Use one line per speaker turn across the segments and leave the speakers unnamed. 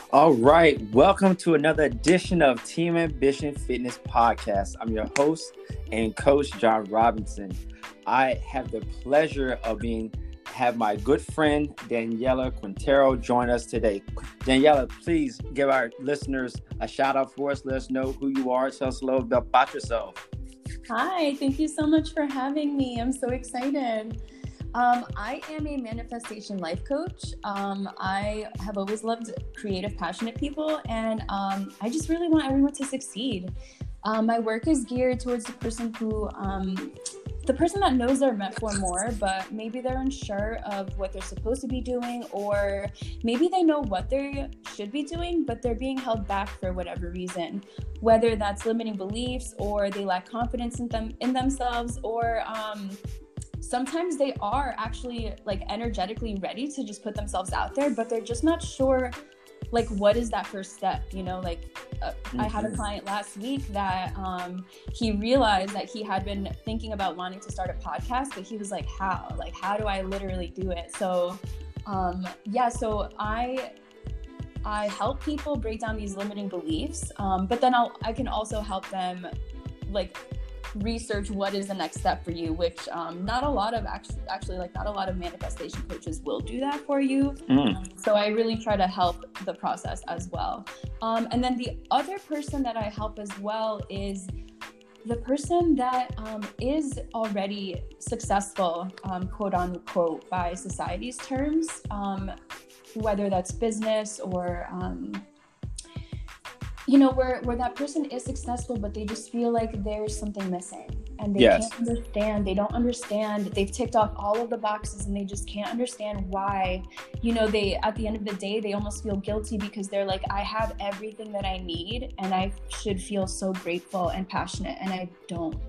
All right, welcome to another edition of Team Ambition Fitness Podcast. I'm your host and coach, John Robinson. I have the pleasure of have my good friend Daniela Quintero join us today. Daniela, please give our listeners a shout out for us. Let us know who you are. Tell us a little bit about yourself.
Hi, thank you so much for having me. I'm so excited. I am a manifestation life coach. I have always loved creative, passionate people, and I just really want everyone to succeed. My work is geared towards the person that knows they're meant for more, but maybe they're unsure of what they're supposed to be doing, or maybe they know what they should be doing, but they're being held back for whatever reason, whether that's limiting beliefs or they lack confidence in themselves, or sometimes they are actually like energetically ready to just put themselves out there, but they're just not sure like what is that first step, I had a client last week that he realized that he had been thinking about wanting to start a podcast, but he was like, how do I literally do it? So so I help people break down these limiting beliefs, but then I can also help them like research what is the next step for you, which not a lot of manifestation coaches will do that for you. So I really try to help the process as well. And then the other person that I help as well is the person that is already successful, quote unquote, by society's terms, whether that's business or where that person is successful, but they just feel like there's something missing, and they don't understand. They've ticked off all of the boxes and they just can't understand why, they, at the end of the day, they almost feel guilty because they're like, I have everything that I need and I should feel so grateful and passionate, and I don't.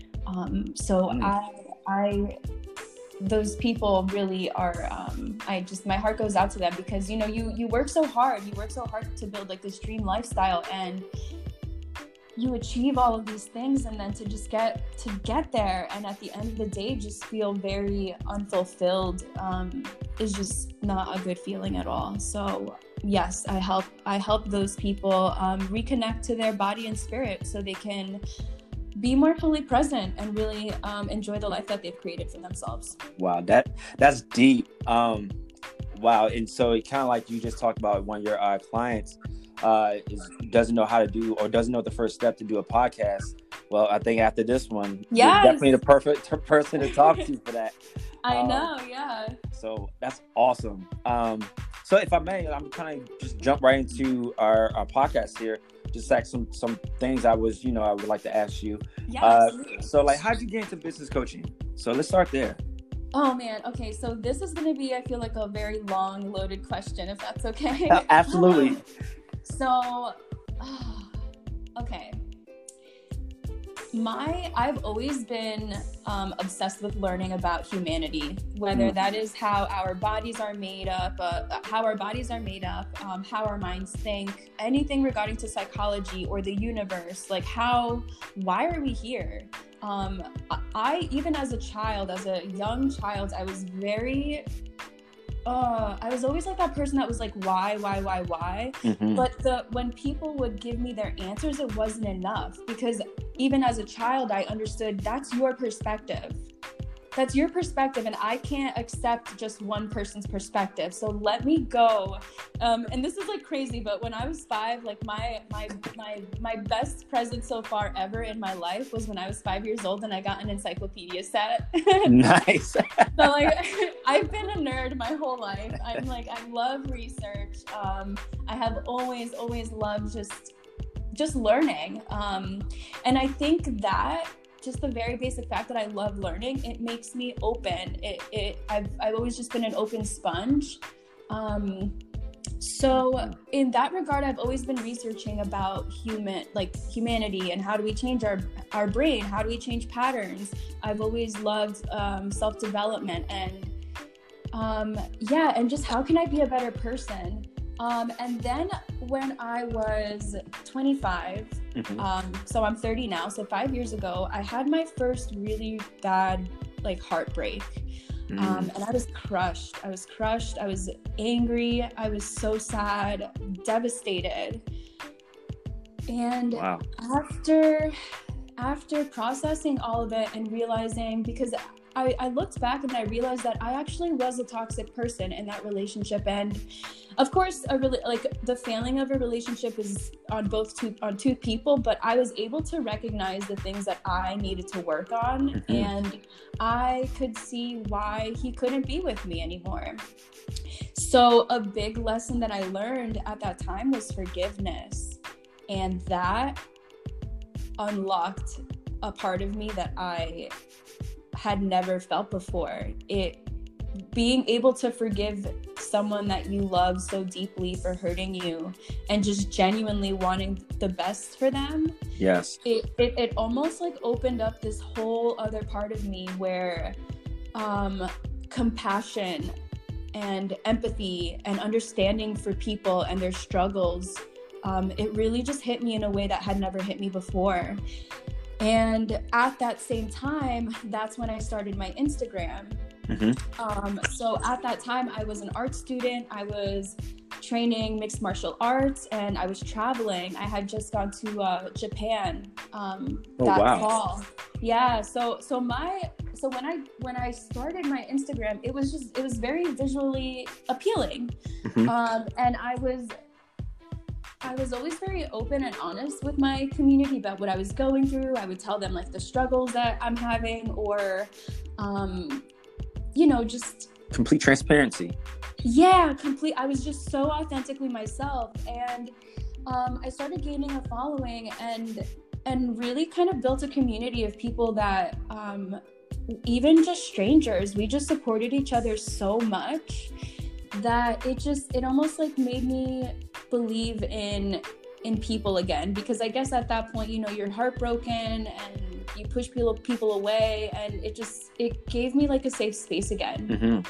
Those people really are, my heart goes out to them because, you work so hard to build like this dream lifestyle, and you achieve all of these things, and then to just get there, and at the end of the day, just feel very unfulfilled, is just not a good feeling at all. So yes, I help those people, reconnect to their body and spirit so they can be more fully present and really enjoy the life that they've created for themselves.
Wow, that's deep. Wow, and so it kind of like you just talked about one of your clients doesn't know how to do, or doesn't know the first step to do a podcast. Well, I think after this one, you're definitely the perfect person to talk to for that.
I know, yeah.
So that's awesome. So if I may, I'm kind of just jump right into our podcast here. Just like some things I would like to ask you.
Yeah,
so like, how'd you get into business coaching? So let's start there.
Oh man, okay. So this is going to be, I feel like, a very long, loaded question, if that's okay.
Absolutely.
Okay. I've always been obsessed with learning about humanity, whether that is how our bodies are made up, how our minds think, anything regarding to psychology or the universe, like why are we here? I, even as a young child, I was very I was always like that person that was like, why? Mm-hmm. But when people would give me their answers, it wasn't enough, because even as a child, I understood that's your perspective. That's your perspective, and I can't accept just one person's perspective. So let me go. And this is like crazy, but when I was 5, like my best present so far ever in my life was when I was 5 years old and I got an encyclopedia set.
Nice.
So like, I've been a nerd my whole life. I love research. I have always loved just learning. And I think that just the very basic fact that I love learning, it makes me open. I've always just been an open sponge. So in that regard, I've always been researching about humanity and how do we change our brain? How do we change patterns? I've always loved self-development and just how can I be a better person? And then when I was 25, so I'm 30 now, so 5 years ago, I had my first really bad heartbreak. And I was crushed. I was angry. I was so sad, devastated. And
wow.
after processing all of it and realizing, because I looked back and I realized that I actually was a toxic person in that relationship. And of course, the failing of a relationship is on two people, but I was able to recognize the things that I needed to work on, and I could see why he couldn't be with me anymore. So a big lesson that I learned at that time was forgiveness, and that unlocked a part of me that I had never felt before. Being able to forgive someone that you love so deeply for hurting you and just genuinely wanting the best for them.
Yes.
It almost like opened up this whole other part of me where compassion and empathy and understanding for people and their struggles, it really just hit me in a way that had never hit me before. And at that same time, that's when I started my Instagram. So at that time, I was an art student. I was training mixed martial arts, and I was traveling. I had just gone to Japan fall. Yeah. So when I started my Instagram, it was very visually appealing, and I was always very open and honest with my community about what I was going through. I would tell them like the struggles that I'm having, or, just
complete transparency.
Yeah, I was just so authentically myself. And I started gaining a following and really kind of built a community of people that, even just strangers, we just supported each other so much that it almost like made me believe in people again, because I guess at that point, you're heartbroken and you push people away, and it gave me like a safe space again.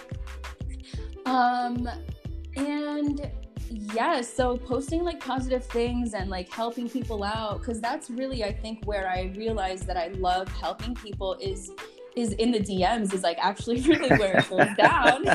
And yeah, so posting like positive things and like helping people out, because that's really, I think, where I realized that I love helping people is in the DMs, is like actually really where it goes down.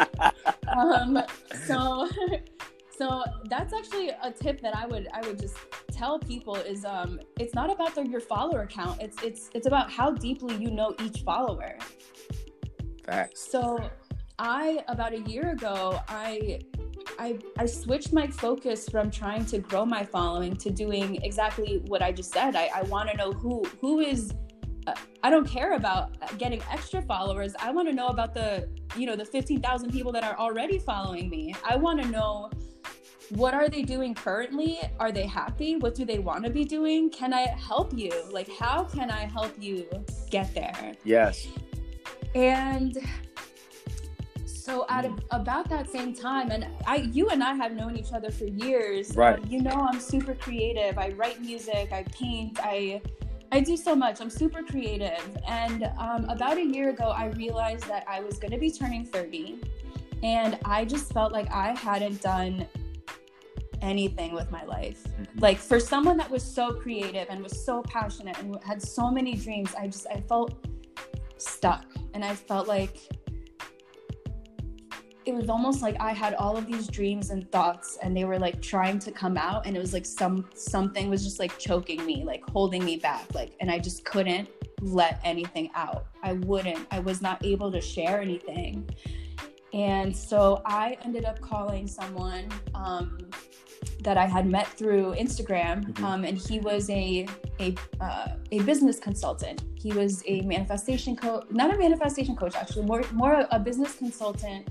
So that's actually a tip that I would just tell people is it's not about your follower count. It's about how deeply you know each follower.
Facts.
So about a year ago, I switched my focus from trying to grow my following to doing exactly what I just said. I want to know who is. I don't care about getting extra followers. I want to know about the 15,000 people that are already following me. I want to know, what are they doing currently? Are they happy? What do they want to be doing? Can I help you? Like, how can I help you get there?
Yes.
And so at about that same time, and you and I have known each other for years.
Right.
I'm super creative. I write music. I paint. I do so much. I'm super creative. And about a year ago, I realized that I was going to be turning 30. And I just felt like I hadn't done anything with my life. Like, for someone that was so creative and was so passionate and had so many dreams, I felt stuck. And I felt like it was almost like I had all of these dreams and thoughts, and they were like trying to come out, and it was like something was just like choking me, like holding me back, like, and I just couldn't let anything out. I was not able to share anything. And so I ended up calling someone that I had met through Instagram, and he was a business consultant. He was a manifestation coach, not a manifestation coach, actually, more a business consultant.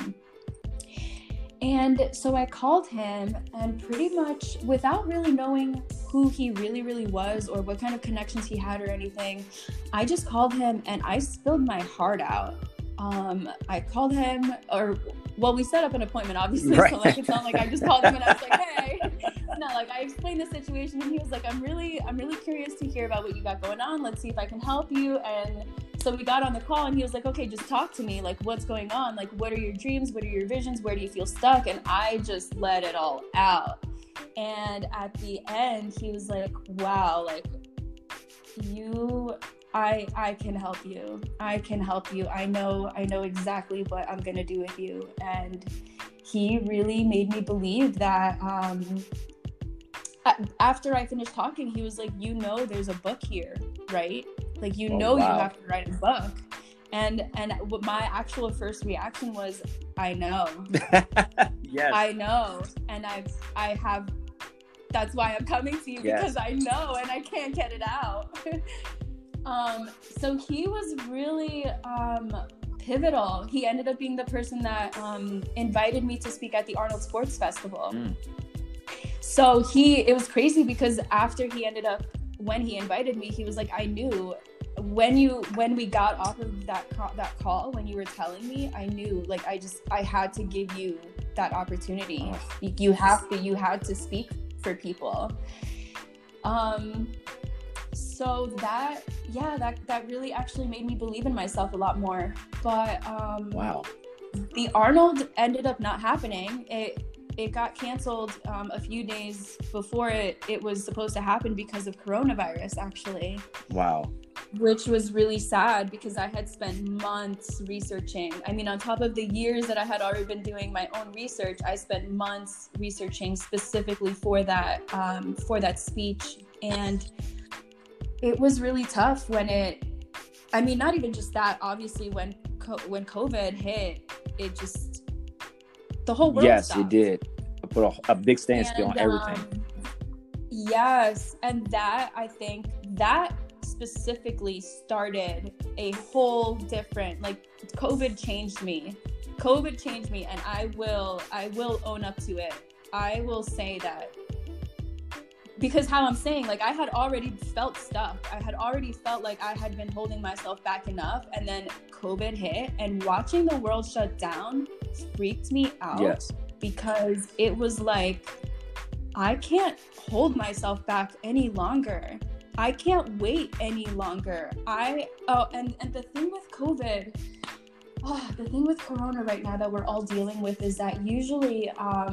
And so I called him, and pretty much without really knowing who he really, really was or what kind of connections he had or anything, I just called him and I spilled my heart out. I called him, we set up an appointment, obviously, right. So like, it's not like I just called him and I was like, hey, no, like I explained the situation, and he was like, I'm really curious to hear about what you got going on. Let's see if I can help you. And so we got on the call, and he was like, okay, just talk to me. Like, what's going on? Like, what are your dreams? What are your visions? Where do you feel stuck? And I just let it all out. And at the end, he was like, wow, like, you I can help you. I can help you. I know exactly what I'm gonna do with you. And he really made me believe that. After I finished talking, he was like, there's a book here, right? Like, you have to write a book. And what my actual first reaction was, I know.
Yes.
I know. And I have, that's why I'm coming to you, because I know and I can't get it out. So he was really pivotal. He ended up being the person that invited me to speak at the Arnold Sports Festival. So it was crazy because when he invited me, he was like, I knew when we got off of that call, when you were telling me, I knew, like, I had to give you that opportunity. You had to speak for people. So that really actually made me believe in myself a lot more. But
wow.
The Arnold ended up not happening. It got canceled a few days before it was supposed to happen because of coronavirus, actually.
Wow.
Which was really sad because I had spent months researching. I mean, on top of the years that I had already been doing my own research, I spent months researching specifically for that speech. And it was really tough when not even just that, obviously when COVID hit, it just, the whole world stopped.
It did. It put a big standstill on everything.
Yes. And I think that specifically started a whole different, like, COVID changed me, and I will own up to it. I will say that, because how I'm saying, like, I had already felt stuck. I had already felt like I had been holding myself back enough, and then COVID hit, and watching the world shut down freaked me out.
Yes. Because
it was like, I can't hold myself back any longer. I can't wait any longer. And the thing with COVID, the thing with Corona right now that we're all dealing with is that usually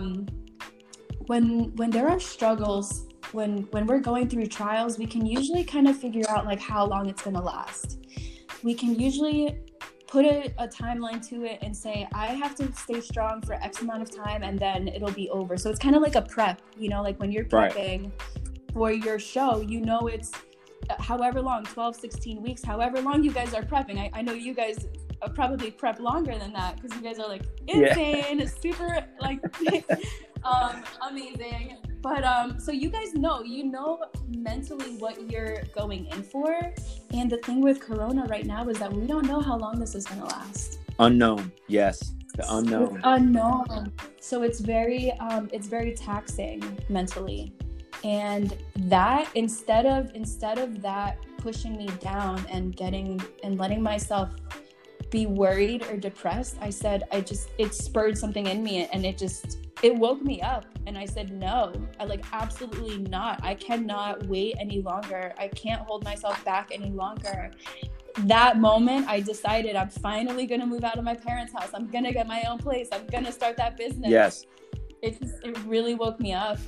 when there are struggles, when we're going through trials, we can usually kind of figure out, like, how long it's going to last. We can usually put a timeline to it and say, I have to stay strong for X amount of time and then it'll be over. So it's kind of like a prep, like when you're prepping for your show, it's however long, 12, 16 weeks, however long you guys are prepping. I know you guys probably prep longer than that because you guys are, like, insane, super, like, amazing. But so you guys know mentally what you're going in for. And the thing with Corona right now is that we don't know how long this is going to last. Unknown. Yes. The unknown. It's unknown. So it's very taxing mentally. And that instead of that pushing me down and letting myself be worried or depressed, I said, it spurred something in me, and it woke me up, and I said, no, absolutely not. I cannot wait any longer. I can't hold myself back any longer. That moment, I decided I'm finally going to move out of my parents' house. I'm going to get my own place. I'm going to start that business. Yes. It really woke me up.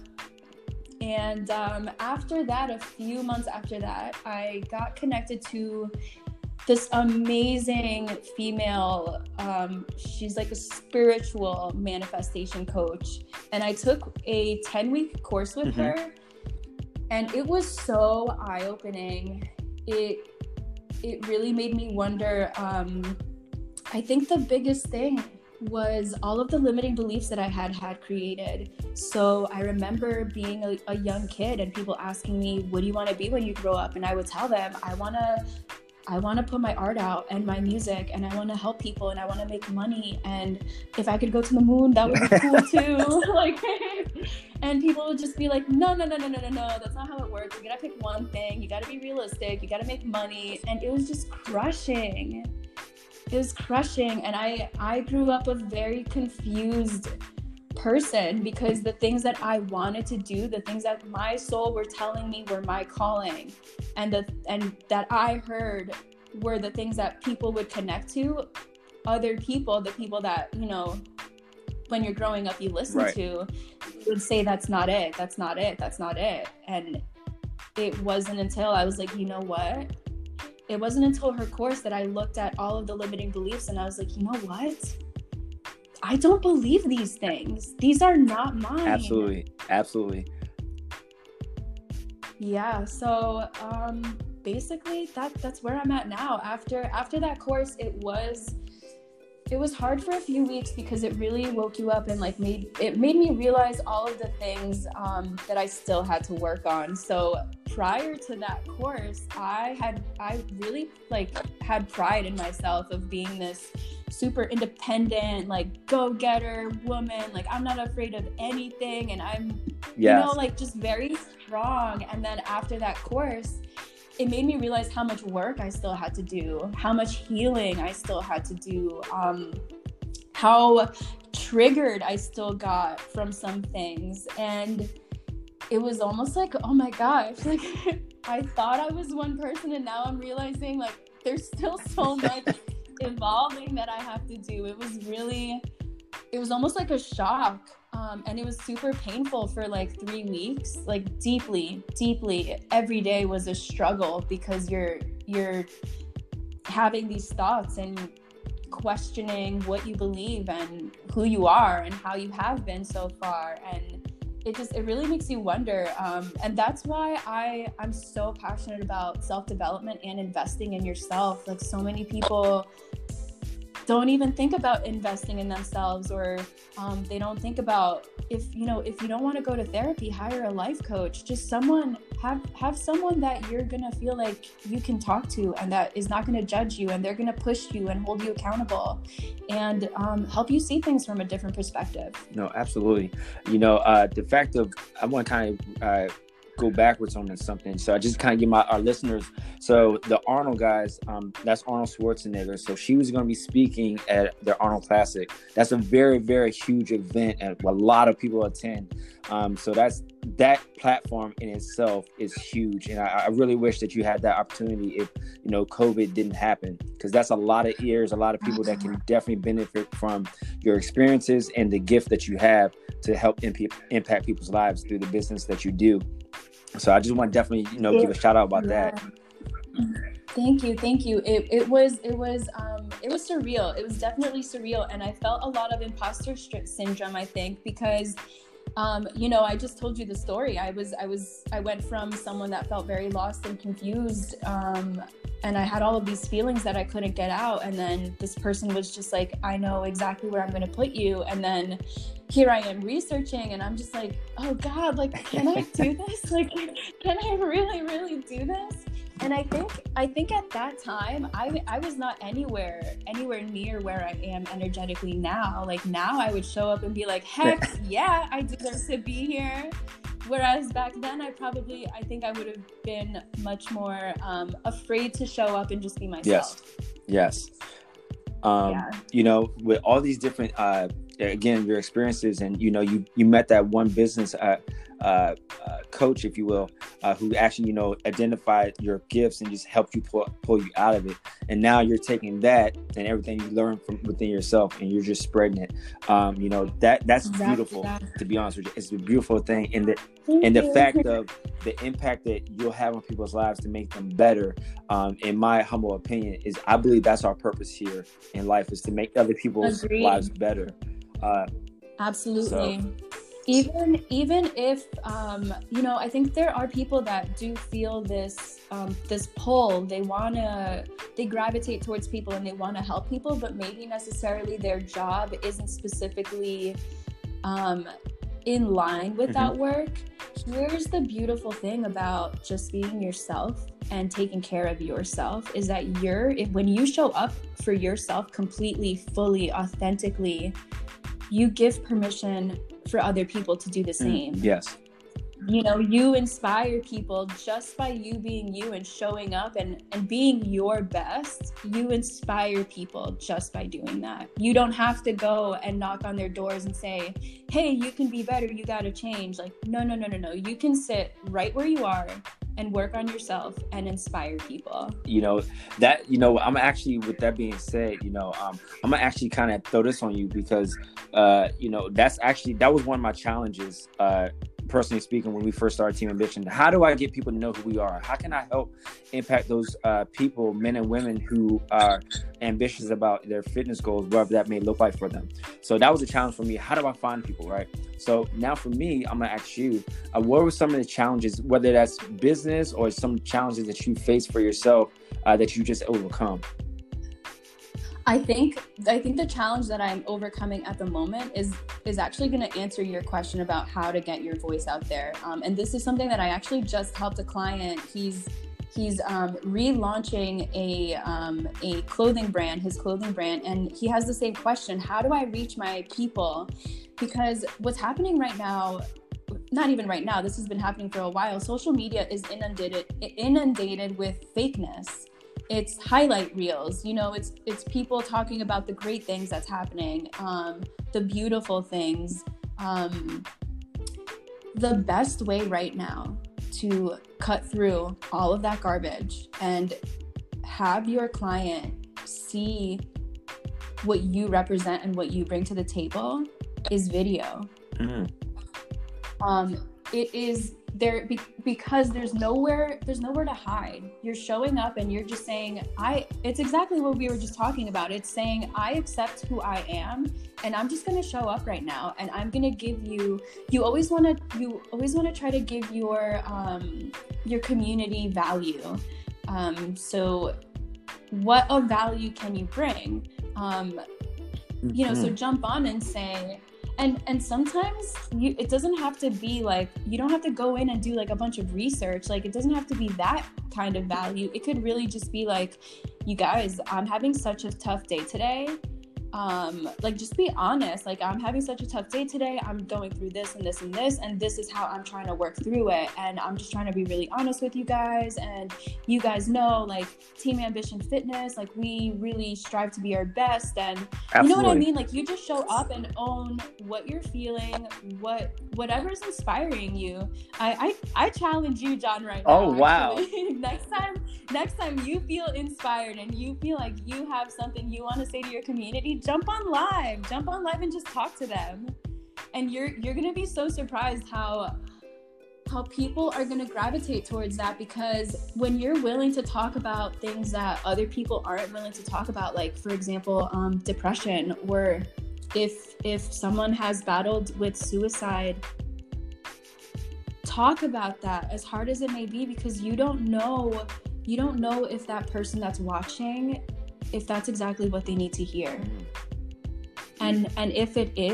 And after that, a few months after that, I got connected to this amazing female, she's like a spiritual manifestation coach. And I took a 10-week course with her, and it was so eye-opening. It really made me wonder. I think the biggest thing was all of the limiting beliefs that I had created. So I remember being a young kid and people asking me, what do you want to be when you grow up? And I would tell them, I want to put my art out and my music, and I want to help people, and I want to make money, and if I could go to the moon, that would be cool too. Like, and people would just be like, no, that's not how it works. You gotta pick one thing. You gotta be realistic. You gotta make money. And it was just crushing. And I grew up a very confused person, because the things that I wanted to do, the things that my soul were telling me were my calling, and that I heard were the things that people would connect to. Other people, the people that, when you're growing up you listen to, would say that's not it. And it wasn't until I was like, you know what? it wasn't until her course that I looked at all of the limiting beliefs and I was like, you know what? I don't believe these things. These are not mine.
Absolutely.
Yeah. So basically that's where I'm at now. After that course, it was hard for a few weeks because it really woke you up and like made me realize all of the things that I still had to work on. So prior to that course, I really like had pride in myself of being this super independent, like go-getter woman. Like I'm not afraid of anything, and I'm you know, like just very strong. And then after that course, it made me realize how much work I still had to do, how much healing I still had to do, how triggered I still got from some things. And it was almost like, oh my gosh, like I thought I was one person and now I'm realizing like there's still so much evolving that I have to do. It was almost like a shock. And it was super painful for like 3 weeks, like deeply every day was a struggle because you're having these thoughts and questioning what you believe and who you are and how you have been so far. And it really makes you wonder. And that's why I'm so passionate about self-development and investing in yourself. Like so many people don't even think about investing in themselves, or they don't think about if you don't want to go to therapy, hire a life coach. Just have someone that you're gonna feel like you can talk to and that is not gonna judge you, and they're gonna push you and hold you accountable and help you see things from a different perspective.
No, absolutely. The fact of I want to kind of go backwards on something. So I just kind of give our listeners. So the Arnold guys, that's Arnold Schwarzenegger. So she was going to be speaking at the Arnold Classic. That's a very, very huge event and a lot of people attend. So that platform in itself is huge. And I really wish that you had that opportunity if, COVID didn't happen, because that's a lot of ears, a lot of people that can definitely benefit from your experiences and the gift that you have to help impact people's lives through the business that you do. So I just want to definitely, give a shout out about that.
Thank you. It was surreal. It was definitely surreal, and I felt a lot of imposter syndrome, I think, because I just told you the story. I went from someone that felt very lost and confused, and I had all of these feelings that I couldn't get out, and then this person was just like, I know exactly where I'm going to put you. And then here I am researching, and I'm just like, oh God, like, can I do this? Like, can I really, really do this? And I think at that time, I was not anywhere near where I am energetically now. Like now I would show up and be like, heck yeah, I deserve to be here. Whereas back then, I think I would have been much more afraid to show up and just be myself.
Yes. With all these different, again, your experiences, and you met that one business coach, if you will, who actually identified your gifts and just helped you pull you out of it. And now you're taking that and everything you learned from within yourself, and you're just spreading it. That's exactly beautiful. To be honest with you, it's a beautiful thing, and the fact of the impact that you'll have on people's lives to make them better. In my humble opinion, is I believe that's our purpose here in life, is to make other people's lives better.
Absolutely. Even if I think there are people that do feel this pull. They gravitate towards people and they want to help people, but maybe necessarily their job isn't specifically in line with that work. Here's the beautiful thing about just being yourself and taking care of yourself, is that when you show up for yourself completely, fully, authentically, you give permission for other people to do the same.
Yes.
You inspire people just by you being you and showing up and being your best. You inspire people just by doing that. You don't have to go and knock on their doors and say, hey, you can be better, you got to change. Like, no. You can sit right where you are and work on yourself and inspire people. I'm actually, with that being said, I'm gonna actually kind of throw this on you, because that was one of my challenges
personally speaking, when we first started Team Ambition. How do I get people to know who we are? How can I help impact those people, men and women who are ambitious about their fitness goals, whatever that may look like for them? So that was a challenge for me. How do I find people, right? So now for me, I'm going to ask you, what were some of the challenges, whether that's business or some challenges that you faced for yourself that you just overcome?
I think the challenge that I'm overcoming at the moment is actually going to answer your question about how to get your voice out there. And this is something that I actually just helped a client. He's relaunching a clothing brand, his clothing brand, and he has the same question: how do I reach my people? Because what's happening right now, not even right now, this has been happening for a while. Social media is inundated with fakeness. It's highlight reels, it's people talking about the great things that's happening, the beautiful things. The best way right now to cut through all of that garbage and have your client see what you represent and what you bring to the table is video. Mm-hmm. It is there because there's nowhere to hide. You're showing up and you're just saying, it's exactly what we were just talking about. It's saying, I accept who I am, and I'm just going to show up right now, and I'm going to give you always want to try to give your community value. So what of value can you bring? So jump on and say, and sometimes it doesn't have to be like, you don't have to go in and do like a bunch of research. Like, it doesn't have to be that kind of value. It could really just be like, you guys, I'm having such a tough day today. Just be honest. Like, I'm having such a tough day today. I'm going through this and this and this, and this is how I'm trying to work through it. And I'm just trying to be really honest with you guys. And you guys know, like, Team Ambition Fitness, like, we really strive to be our best. And Absolutely. You know what I mean? Like, you just show up and own what you're feeling, whatever's inspiring you. I challenge you, John, right now.
Oh, wow.
Next time you feel inspired and you feel like you have something you want to say to your community, jump on live and just talk to them. And you're going to be so surprised how people are going to gravitate towards that, because when you're willing to talk about things that other people aren't willing to talk about, like, for example, depression, or if someone has battled with suicide, talk about that, as hard as it may be, because you don't know if that person that's watching, if that's exactly what they need to hear. And if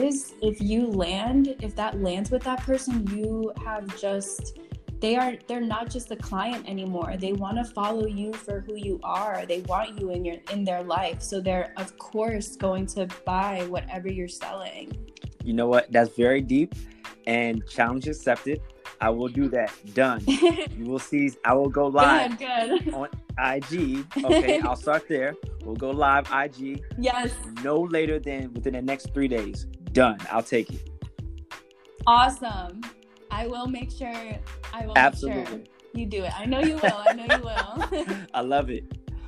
that lands with that person, you have they're not just a client anymore. They want to follow you for who you are. They want you in their life. So they're, of course, going to buy whatever you're selling.
You know what? That's very deep, and challenge accepted. I will do that. Done. You will see. I will go live
good.
On IG. Okay, I'll start there. We'll go live IG.
Yes.
No later than within the next 3 days. Done. I'll take it.
Awesome. I will make sure.
Absolutely.
Make sure you do it. I know you will.
I love it.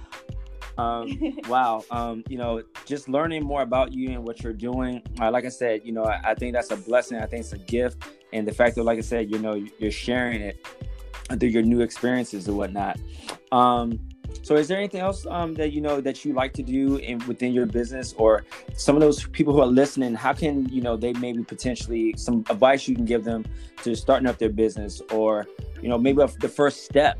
Wow. Just learning more about you and what you're doing. Like I said, I think that's a blessing. I think it's a gift. And the fact that, like I said, you're sharing it through your new experiences and whatnot. So is there anything else that you like to do within your business, or some of those people who are listening, how can, they maybe potentially some advice you can give them to starting up their business, or, maybe the first step,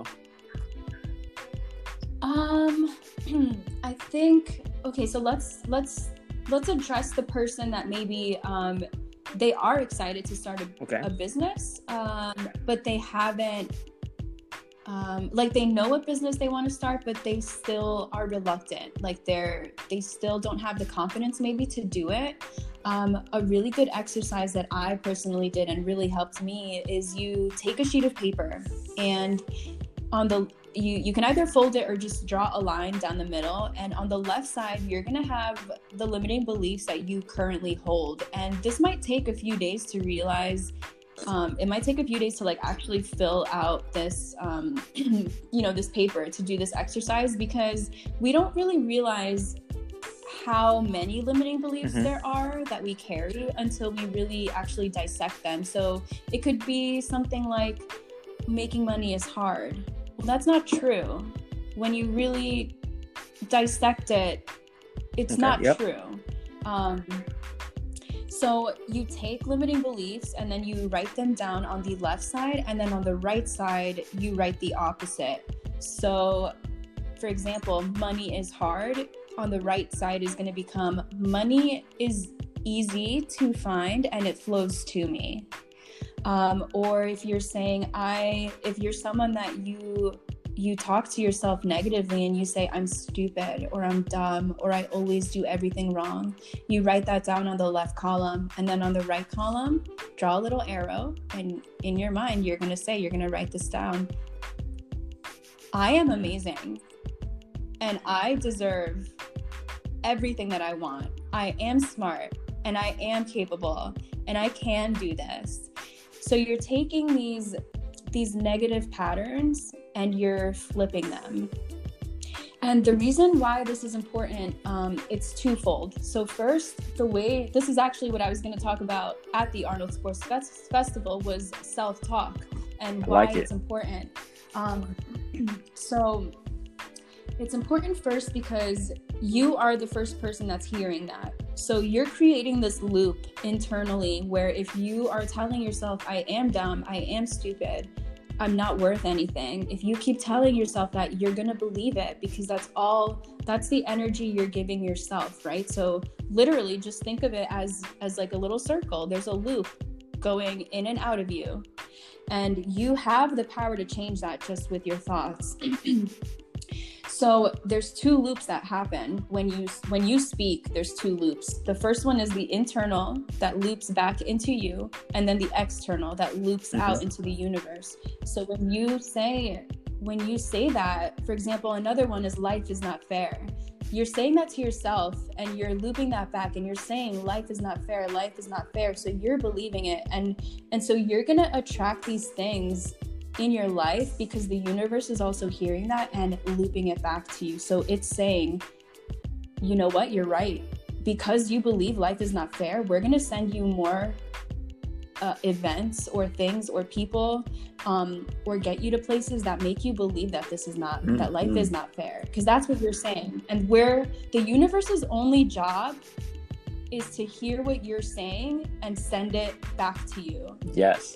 I think, okay, so let's address the person that maybe, they are excited to start a business, but they haven't, they know what business they want to start, but they still are reluctant. Like they still don't have the confidence maybe to do it. A really good exercise that I personally did and really helped me is you take a sheet of paper, and you can either fold it or just draw a line down the middle, and on the left side you're going to have the limiting beliefs that you currently hold. And this might take a few days to realize. It might take a few days to actually fill out this this paper, to do this exercise, because we don't really realize how many limiting beliefs there are that we carry until we really actually dissect them. So it could be something like making money is hard. Well, that's not true. When you really dissect it, it's not true. So you take limiting beliefs and then you write them down on the left side, and then on the right side, you write the opposite. So for example, money is hard. On the right side is going to become money is easy to find and it flows to me. Or if you're saying, if you're someone that you talk to yourself negatively and you say, I'm stupid, or I'm dumb, or I always do everything wrong, you write that down on the left column. And then on the right column, draw a little arrow. And in your mind, you're going to write this down. I am amazing. And I deserve everything that I want. I am smart and I am capable and I can do this. So you're taking these negative patterns and you're flipping them. And the reason why this is important, it's twofold. So first, this is actually what I was going to talk about at the Arnold Sports Festival, was self-talk and why it's important. So it's important first because you are the first person that's hearing that. So you're creating this loop internally where if you are telling yourself, I am dumb, I am stupid, I'm not worth anything, if you keep telling yourself that, you're going to believe it, because that's the energy you're giving yourself, right? So literally just think of it as like a little circle. There's a loop going in and out of you. And you have the power to change that just with your thoughts. So there's two loops that happen when you speak. There's two loops. The first one is the internal that loops back into you, and then the external that loops out into the universe. So when you say that, for example, another one is life is not fair. You're saying that to yourself and you're looping that back and you're saying life is not fair, life is not fair. So you're believing it. And so you're going to attract these things in your life because the universe is also hearing that and looping it back to you. So it's saying, you know what, you're right. Because you believe life is not fair, we're going to send you more events or things or people or get you to places that make you believe that this is not, that life is not fair. Because that's what you're saying. And where the universe's only job is to hear what you're saying and send it back to you.
Yes.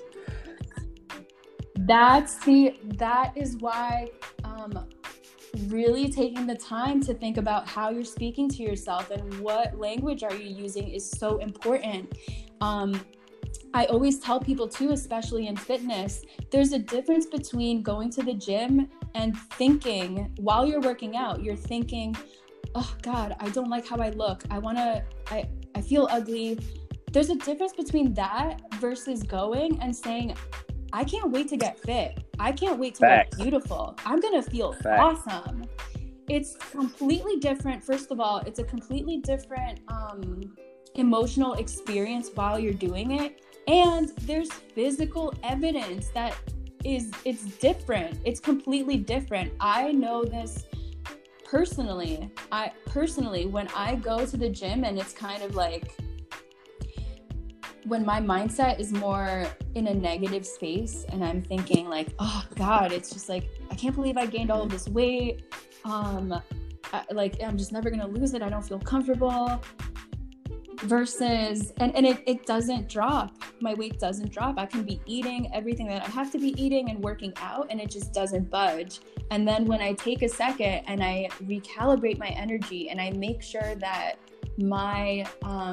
That is why really taking the time to think about how you're speaking to yourself and what language are you using is so important. I always tell people too, especially in fitness, there's a difference between going to the gym and thinking while you're working out, you're thinking, oh God, I don't like how I look. I feel ugly. There's a difference between that versus going and saying, I can't wait to get fit. I can't wait to look beautiful. I'm going to feel awesome. It's completely different. First of all, it's a completely different emotional experience while you're doing it. And there's physical evidence that it's different. It's completely different. I know this personally. When I go to the gym and it's kind of like, when my mindset is more in a negative space and I'm thinking like, oh God, it's just like, I can't believe I gained all of this weight. I'm just never going to lose it. I don't feel comfortable. Versus, and it doesn't drop. My weight doesn't drop. I can be eating everything that I have to be eating and working out, and it just doesn't budge. And then when I take a second and I recalibrate my energy and I make sure that my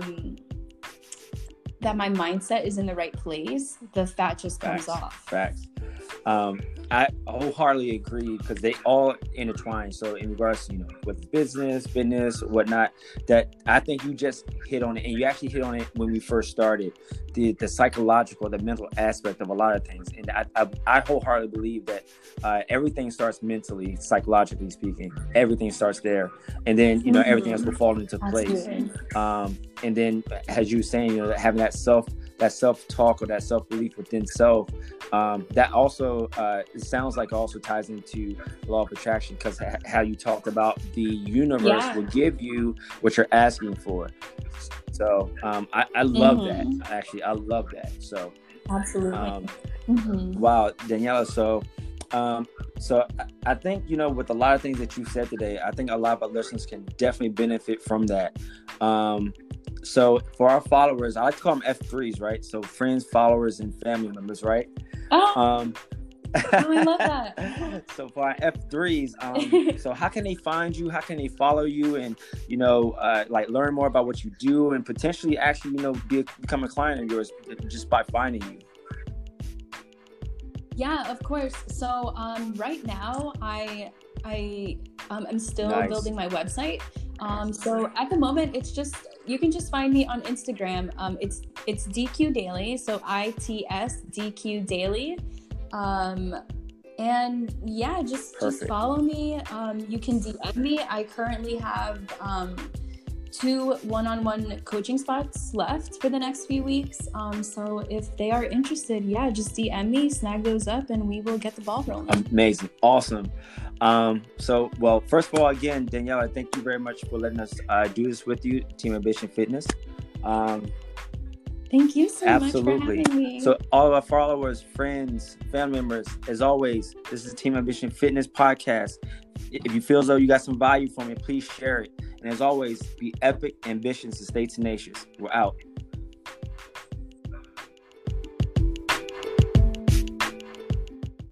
mindset is in the right place, the fat just comes off.
Facts. I wholeheartedly agree because they all intertwine. So in regards to, with business, fitness, whatnot, that I think you just hit on it, and you actually hit on it when we first started, the psychological, the mental aspect of a lot of things. And I wholeheartedly believe that everything starts mentally, psychologically speaking. Everything starts there. And then, everything else will fall into place. And then, as you were saying, having that that self-talk or that self-belief within self, that also it sounds like also ties into law of attraction, because how you talked about the universe will give you what you're asking for. So I love that. Actually, I love that. So
absolutely.
Wow, Daniela. So I think, with a lot of things that you said today, I think a lot of our listeners can definitely benefit from that. So for our followers, I like to call them F3s, right? So friends, followers, and family members, right?
Oh, I love that.
So for our F3s, so how can they find you? How can they follow you, and like learn more about what you do, and potentially actually become a client of yours just by finding you?
Yeah, of course. So right now I'm still building my website. So at the moment, you can just find me on Instagram. It's DQ Daily, so ITS DQ Daily. And yeah, just follow me. You can DM me. I currently have 2 one-on-one coaching spots left for the next few weeks. So if they are interested, just DM me, snag those up, and we will get the ball rolling.
Amazing. Awesome. So, well, first of all, again, Daniela, thank you very much for letting us do this with you, Team Ambition Fitness.
Thank you so much for having me.
So all of our followers, friends, family members, as always, this is Team Ambition Fitness Podcast. If you feel as though you got some value from it, please share it. And as always, be epic, ambitious, and stay tenacious. We're out.